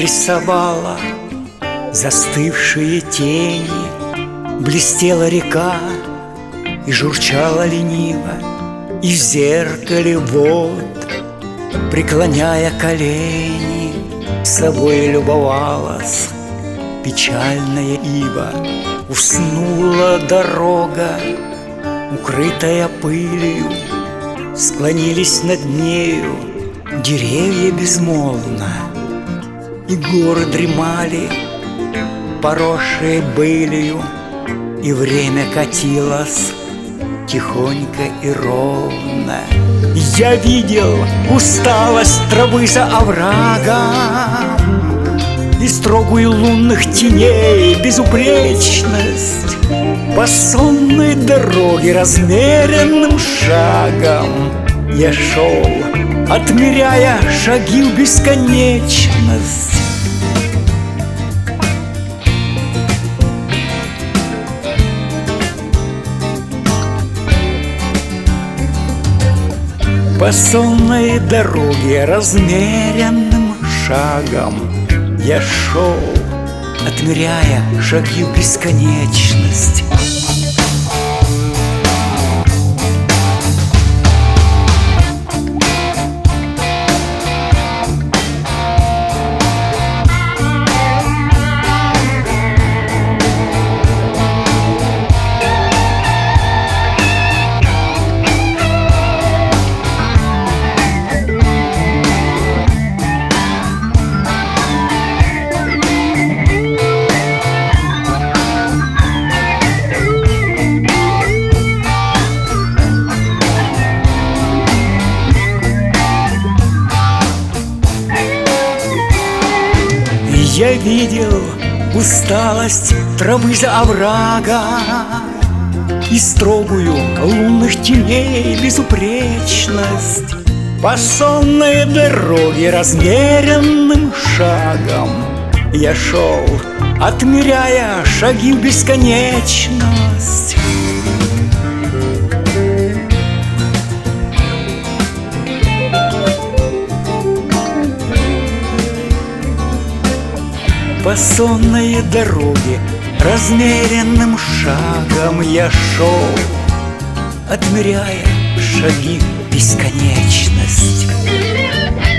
рисовала застывшие тени, блестела река и журчала лениво, и в зеркале вод, преклоняя колени, собой любовалась печальная ива. Уснула дорога, укрытая пылью, склонились над нею деревья безмолвно, и горы дремали, поросшие былью, и время катилось тихонько и ровно. Я видел усталость травы за оврагом и строгую лунных теней безупречность. По сонной дороге размеренным шагом я шел, отмеряя шаги в бесконечность. По сонной дороге размеренным шагом я шел, отмеряя шаги в бесконечность. Я видел усталость травы за оврагом и строгую лунных теней безупречность. По сонной дороге размеренным шагом я шел, отмеряя шаги в бесконечность. По сонной дороге размеренным шагом я шел, отмеряя шаги в бесконечность.